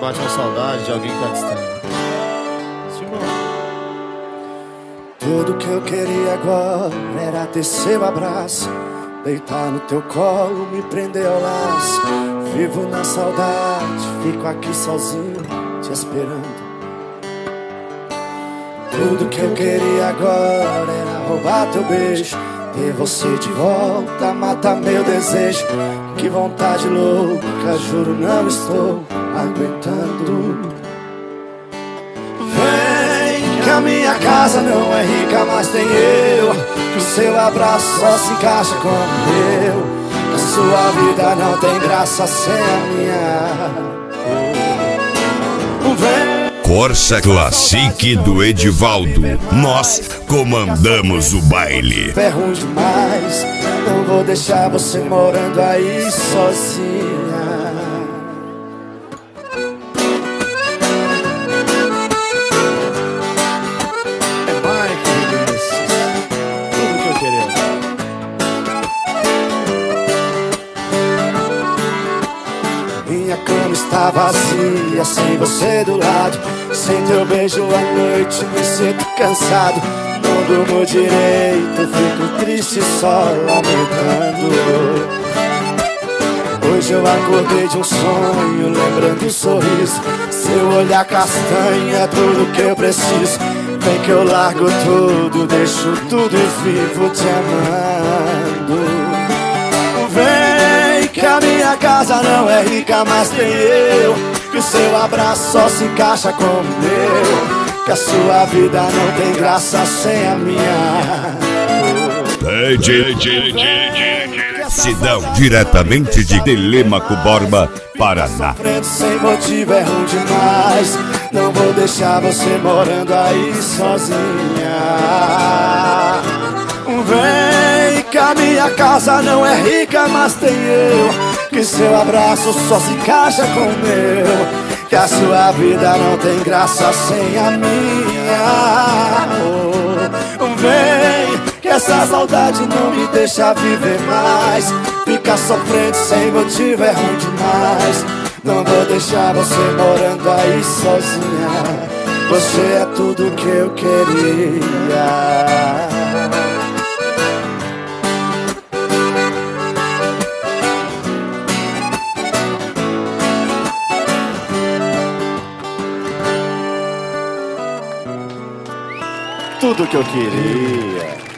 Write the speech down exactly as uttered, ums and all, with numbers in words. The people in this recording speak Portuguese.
bate uma saudade de alguém que tá distante. Tudo que eu queria agora era ter seu abraço, deitar no teu colo, me prender ao laço. Vivo na saudade, fico aqui sozinho, te esperando. Tudo que eu queria agora era roubar teu beijo, ter você de volta, mata meu desejo. Que vontade louca, juro não estou aguentando. Vem que a minha casa não é rica, mas tem eu. Que o seu abraço só se encaixa com o meu. Que a sua vida não tem graça sem a minha. Vem. Corsa Classic do Edivaldo. Nós comandamos o baile. É ruim demais, não vou deixar você morando aí sozinha. É mais que isso. Tudo que eu queria. Minha cama está vazia, sem você do lado. Sem teu beijo à noite me sinto cansado. Não durmo direito, fico triste só lamentando. Hoje eu acordei de um sonho, lembrando o sorriso. Seu olhar castanho é tudo que eu preciso. Vem que eu largo tudo, deixo tudo e vivo te amando. Vem que a minha casa não é rica, mas tem eu. Que o seu abraço só se encaixa com o meu. Que a sua vida não tem graça sem a minha. Cidão diretamente de Telêmaco Borba, Paraná. Sofrendo sem motivo é ruim demais. Não vou deixar você morando aí sozinha. Vem que a minha casa não é rica, mas tem eu. Que seu abraço só se encaixa com o meu. Que a sua vida não tem graça sem a minha. Oh, vem, que essa saudade não me deixa viver mais. Ficar sofrendo sem motivo é ruim demais. Não vou deixar você morando aí sozinha. Você é tudo que eu queria. Tudo que eu queria.